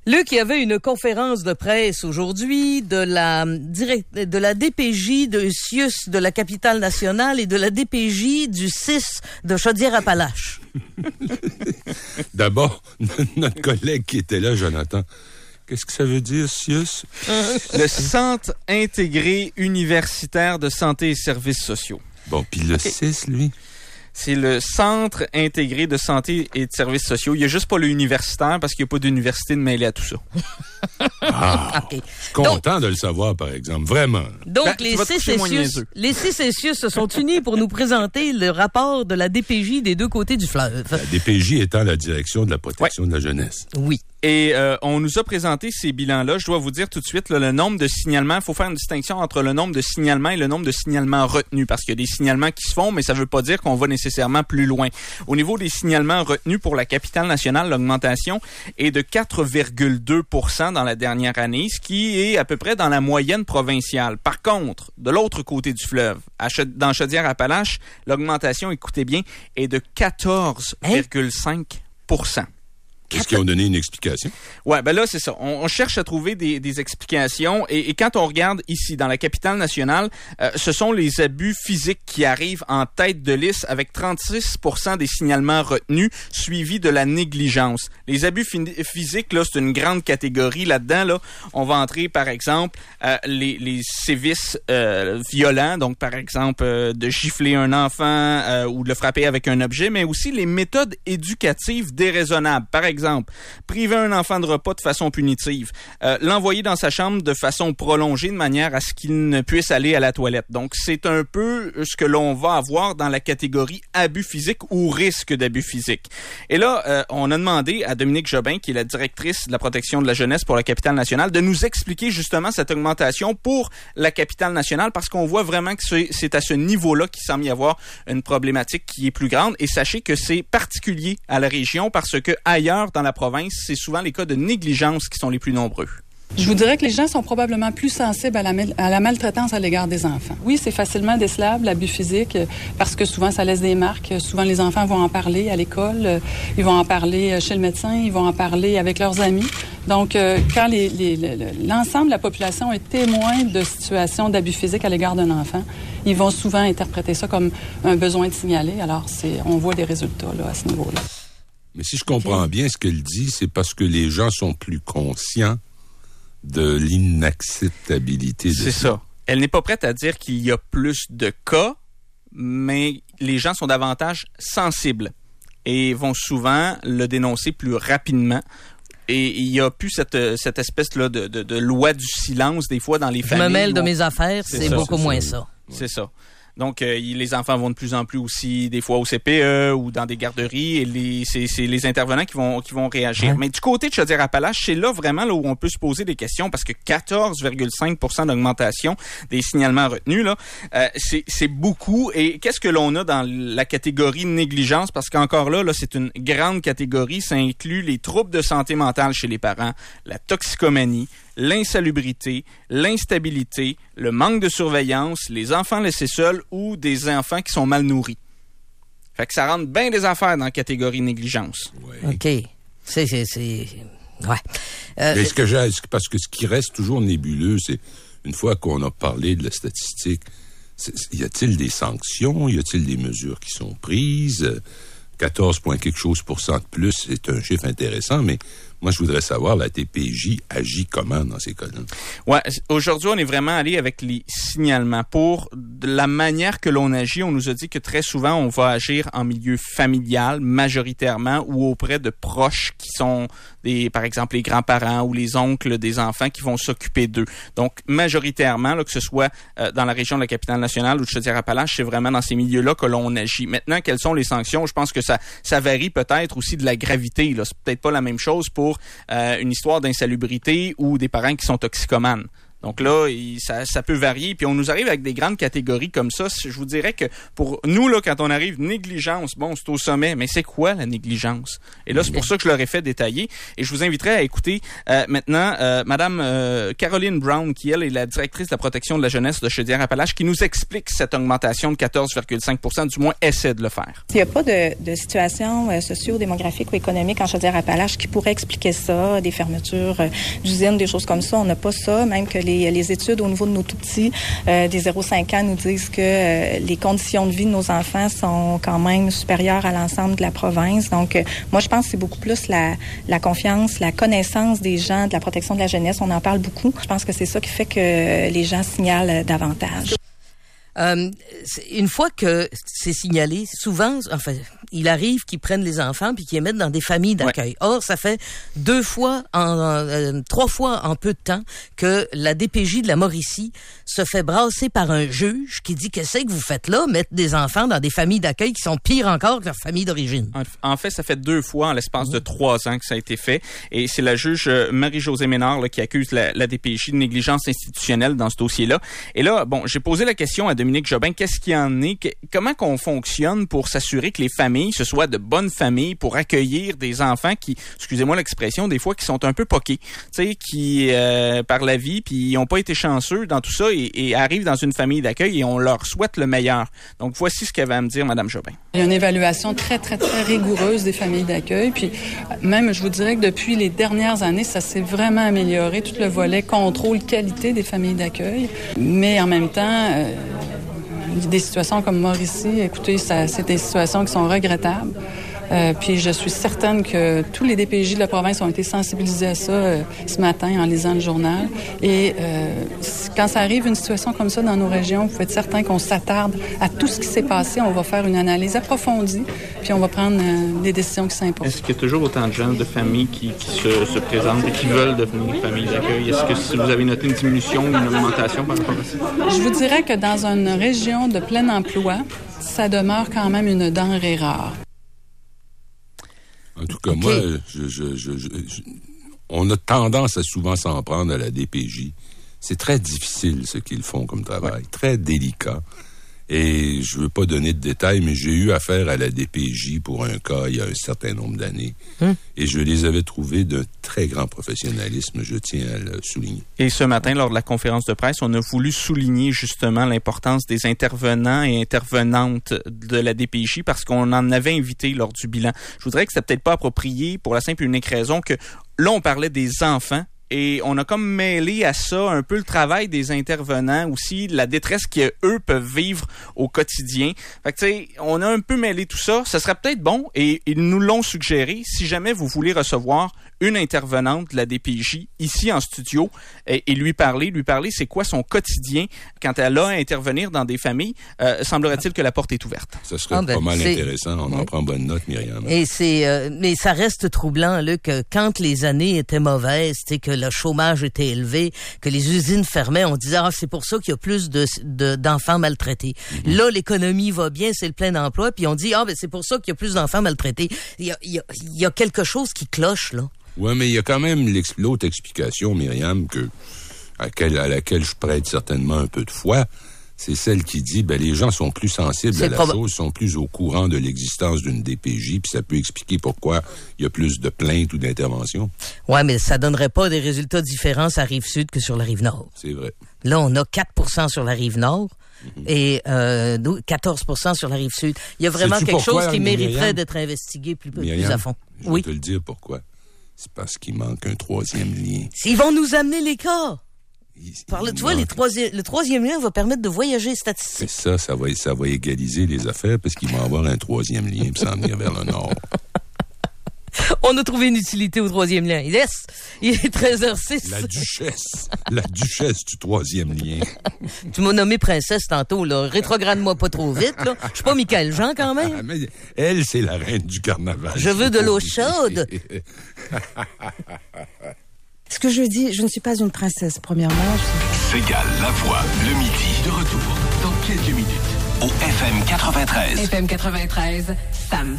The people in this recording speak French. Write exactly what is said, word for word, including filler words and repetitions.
Luc, il y avait une conférence de presse aujourd'hui de la direct, de la D P J de Cius de la capitale nationale et de la D P J du six de Chaudière-Appalaches. D'abord, notre collègue qui était là, Jonathan, qu'est-ce que ça veut dire, Cius? Le Centre intégré universitaire de santé et services sociaux. Bon, puis le okay. six, lui? C'est le Centre intégré de santé et de services sociaux. Il n'y a juste pas l'universitaire parce qu'il n'y a pas d'université de mêlée à tout ça. Ah, okay. Je suis content donc, de le savoir, par exemple. Vraiment. Donc, ben, les six Cius, les six Cius se sont unis pour nous présenter le rapport de la D P J des deux côtés du fleuve. La D P J étant la direction de la protection ouais. de la jeunesse. Oui. Et euh, on nous a présenté ces bilans-là. Je dois vous dire tout de suite, là, le nombre de signalements, il faut faire une distinction entre le nombre de signalements et le nombre de signalements retenus, parce qu'il y a des signalements qui se font, mais ça ne veut pas dire qu'on va nécessairement plus loin. Au niveau des signalements retenus pour la capitale nationale, l'augmentation est de quatre virgule deux pour cent dans la dernière année, ce qui est à peu près dans la moyenne provinciale. Par contre, de l'autre côté du fleuve, à Ch- dans Chaudière-Appalaches, l'augmentation, écoutez bien, est de quatorze virgule cinq pour cent. Est-ce qu'ils ont donné une explication? Ouais, ben là, c'est ça. On, on cherche à trouver des, des explications. Et, et quand on regarde ici, dans la capitale nationale, euh, ce sont les abus physiques qui arrivent en tête de liste avec trente-six pour cent des signalements retenus, suivis de la négligence. Les abus fi- physiques, là, c'est une grande catégorie. Là-dedans, là, on va entrer, par exemple, euh, les, les sévices euh, violents. Donc, par exemple, euh, de gifler un enfant euh, ou de le frapper avec un objet, mais aussi les méthodes éducatives déraisonnables. Par exemple, Exemple, priver un enfant de repas de façon punitive, euh, l'envoyer dans sa chambre de façon prolongée de manière à ce qu'il ne puisse aller à la toilette. Donc, c'est un peu ce que l'on va avoir dans la catégorie abus physique ou risque d'abus physique. Et là, euh, on a demandé à Dominique Jobin, qui est la directrice de la protection de la jeunesse pour la capitale nationale, de nous expliquer justement cette augmentation pour la capitale nationale, parce qu'on voit vraiment que c'est, c'est à ce niveau-là qu'il semble y avoir une problématique qui est plus grande. Et sachez que c'est particulier à la région parce que ailleurs, dans la province, c'est souvent les cas de négligence qui sont les plus nombreux. Je vous dirais que les gens sont probablement plus sensibles à la, à la maltraitance à l'égard des enfants. Oui, c'est facilement décelable, l'abus physique, parce que souvent, ça laisse des marques. Souvent, les enfants vont en parler à l'école, ils vont en parler chez le médecin, ils vont en parler avec leurs amis. Donc, euh, quand les, les, l'ensemble de la population est témoin de situations d'abus physique à l'égard d'un enfant, ils vont souvent interpréter ça comme un besoin de signaler. Alors, c'est, on voit des résultats là, à ce niveau-là. Mais si je comprends bien ce qu'elle dit, c'est parce que les gens sont plus conscients de l'inacceptabilité de C'est ça. ça. Elle n'est pas prête à dire qu'il y a plus de cas, mais les gens sont davantage sensibles et vont souvent le dénoncer plus rapidement. Et il n'y a plus cette, cette espèce-là de, de, de loi du silence, des fois, dans les Je familles. Je me mêle où... de mes affaires, c'est, c'est ça, beaucoup c'est moins ça. ça. C'est ça. Donc, euh, les enfants vont de plus en plus aussi, des fois au C P E ou dans des garderies, et les, c'est, c'est les intervenants qui vont, qui vont réagir. Ouais. Mais du côté de Chaudière-Appalaches, c'est là vraiment là où on peut se poser des questions, parce que quatorze virgule cinq pour cent d'augmentation des signalements retenus, là, euh, c'est, c'est beaucoup. Et qu'est-ce que l'on a dans la catégorie négligence? Parce qu'encore là, là, c'est une grande catégorie. Ça inclut les troubles de santé mentale chez les parents, la toxicomanie, l'insalubrité, l'instabilité, le manque de surveillance, les enfants laissés seuls ou des enfants qui sont mal nourris. Fait que ça rentre bien des affaires dans la catégorie négligence. Ouais. OK. C'est... c'est, c'est... Ouais. Euh, Mais ce que j'ai, parce que ce qui reste toujours nébuleux, c'est une fois qu'on a parlé de la statistique, y a-t-il des sanctions? Y a-t-il des mesures qui sont prises? quatorze points quelque chose pour cent de plus, c'est un chiffre intéressant, mais moi, je voudrais savoir, la D P J agit comment dans ces cas-là? Ouais, aujourd'hui, on est vraiment allé avec les signalements. Pour de la manière que l'on agit, on nous a dit que très souvent, on va agir en milieu familial, majoritairement, ou auprès de proches qui sont, des, par exemple, les grands-parents ou les oncles des enfants qui vont s'occuper d'eux. Donc, majoritairement, là, que ce soit euh, dans la région de la capitale nationale ou de Chaudière-Appalaches, c'est vraiment dans ces milieux-là que l'on agit. Maintenant, quelles sont les sanctions? Je pense que ça, ça varie peut-être aussi de la gravité. Là. C'est peut-être pas la même chose pour Euh, une histoire d'insalubrité ou des parents qui sont toxicomanes. Donc là, il, ça, ça peut varier. Puis on nous arrive avec des grandes catégories comme ça. Je vous dirais que pour nous, là, quand on arrive, négligence, bon, c'est au sommet. Mais c'est quoi la négligence? Et là, c'est pour ça que je leur ai fait détailler. Et je vous inviterai à écouter euh, maintenant euh, Madame euh, Caroline Brown, qui, elle, est la directrice de la protection de la jeunesse de Chaudière-Appalaches, qui nous explique cette augmentation de quatorze virgule cinq pour cent, du moins essaie de le faire. Il n'y a pas de, de situation euh, socio-démographique ou économique en Chaudière-Appalaches qui pourrait expliquer ça, des fermetures euh, d'usines, des choses comme ça. On n'a pas ça, même que les, les études au niveau de nos tout-petits, euh, des zéro à cinq ans, nous disent que euh, les conditions de vie de nos enfants sont quand même supérieures à l'ensemble de la province. Donc, euh, moi, je pense que c'est beaucoup plus la, la confiance, la connaissance des gens de la protection de la jeunesse. On en parle beaucoup. Je pense que c'est ça qui fait que les gens signalent davantage. Euh, une fois que c'est signalé, souvent, enfin, il arrive qu'ils prennent les enfants puis qu'ils les mettent dans des familles d'accueil. Ouais. Or, ça fait deux fois, en, euh, trois fois en peu de temps que la D P J de la Mauricie se fait brasser par un juge qui dit que c'est que vous faites là, mettre des enfants dans des familles d'accueil qui sont pires encore que leur famille d'origine. En fait, ça fait deux fois en l'espace mmh. de trois ans que ça a été fait. Et c'est la juge Marie-Josée Ménard là, qui accuse la, la D P J de négligence institutionnelle dans ce dossier-là. Et là, bon, j'ai posé la question à Dominique Jobin, qu'est-ce qu'il y en est? Que, comment qu'on fonctionne pour s'assurer que les familles, ce soit de bonnes familles pour accueillir des enfants qui, excusez-moi l'expression, des fois qui sont un peu poqués, tu sais, qui euh, par la vie, puis ils n'ont pas été chanceux dans tout ça et, et arrivent dans une famille d'accueil et on leur souhaite le meilleur. Donc voici ce qu'avait à me dire Mme Jobin. Il y a une évaluation très, très, très rigoureuse des familles d'accueil. Puis même, je vous dirais que depuis les dernières années, ça s'est vraiment amélioré, tout le volet contrôle qualité des familles d'accueil. Mais en même temps, euh, des situations comme Mauricie, écoutez, ça, c'est des situations qui sont regrettables. Euh, puis je suis certaine que tous les D P J de la province ont été sensibilisés à ça euh, ce matin en lisant le journal. Et euh, quand ça arrive une situation comme ça dans nos régions, vous pouvez être certain qu'on s'attarde à tout ce qui s'est passé. On va faire une analyse approfondie, puis on va prendre euh, des décisions qui s'imposent. Est-ce qu'il y a toujours autant de gens, de familles qui, qui se, se présentent et qui veulent devenir des familles d'accueil? Est-ce que si vous avez noté une diminution ou une augmentation par rapport à ça? Je vous dirais que dans une région de plein emploi, ça demeure quand même une denrée rare. En tout cas, okay. moi, je, je, je, je, je, on a tendance à souvent s'en prendre à la D P J. C'est très difficile ce qu'ils font comme travail, ouais. très délicat. Et je veux pas donner de détails, mais j'ai eu affaire à la D P J pour un cas il y a un certain nombre d'années. Hum. Et je les avais trouvés d'un très grand professionnalisme, je tiens à le souligner. Et ce matin, lors de la conférence de presse, on a voulu souligner justement l'importance des intervenants et intervenantes de la D P J parce qu'on en avait invité lors du bilan. Je voudrais que c'était peut-être pas approprié pour la simple et unique raison que là, on parlait des enfants. Et on a comme mêlé à ça un peu le travail des intervenants aussi, la détresse qu'eux peuvent vivre au quotidien. Fait que tu sais, on a un peu mêlé tout ça. Ça serait peut-être bon, et ils nous l'ont suggéré, si jamais vous voulez recevoir une intervenante de la D P J ici en studio et, et lui parler, lui parler c'est quoi son quotidien quand elle a à intervenir dans des familles, euh, semblerait-il que la porte est ouverte. Ça serait ah ben, pas mal c'est... intéressant. On en prend bonne note, Myriam. Et c'est, euh, mais ça reste troublant là que quand les années étaient mauvaises, c'est que le chômage était élevé, que les usines fermaient, on disait ah c'est pour ça qu'il y a plus de, de d'enfants maltraités. Mm-hmm. Là l'économie va bien, c'est le plein emploi, puis on dit ah ben c'est pour ça qu'il y a plus d'enfants maltraités. Il y a, il y a, il y a quelque chose qui cloche là. Oui, mais il y a quand même l'autre explication, Myriam, que, à, quelle, à laquelle je prête certainement un peu de foi. C'est celle qui dit, ben, les gens sont plus sensibles c'est à la prob- chose, sont plus au courant de l'existence d'une D P J, puis ça peut expliquer pourquoi il y a plus de plaintes ou d'interventions. Ouais, mais ça donnerait pas des résultats différents sur la Rive-Sud que sur la Rive-Nord. C'est vrai. Là, on a quatre pour cent sur la Rive-Nord. Mm-hmm. Et euh, quatorze pour cent sur la Rive-Sud. Il y a vraiment Sais-tu quelque pourquoi, chose qui mériterait Myriam? D'être investigué plus, Myriam, plus à fond. Je vais oui. te le dire pourquoi. C'est parce qu'il manque un troisième lien. Ils vont nous amener les cas. Il, Par le, il tu vois, les troisi- le troisième lien va permettre de voyager statistique. C'est ça, ça va, ça va égaliser les affaires parce qu'il va y avoir un troisième lien et s'en venir vers le nord. On a trouvé une utilité au troisième lien. Yes! Il est treize heures six. La duchesse. La duchesse du troisième lien. Tu m'as nommé princesse tantôt, là. Rétrograde-moi pas trop vite, là. Je suis pas Michael Jean, quand même. Ah, mais elle, c'est la reine du carnaval. Je veux de l'eau chaude. Ce que je dis, je ne suis pas une princesse, premièrement. Je... Ségale la voix, le midi, de retour dans quelques minutes au F M quatre-vingt-treize. F M quatre-vingt-treize, Sam.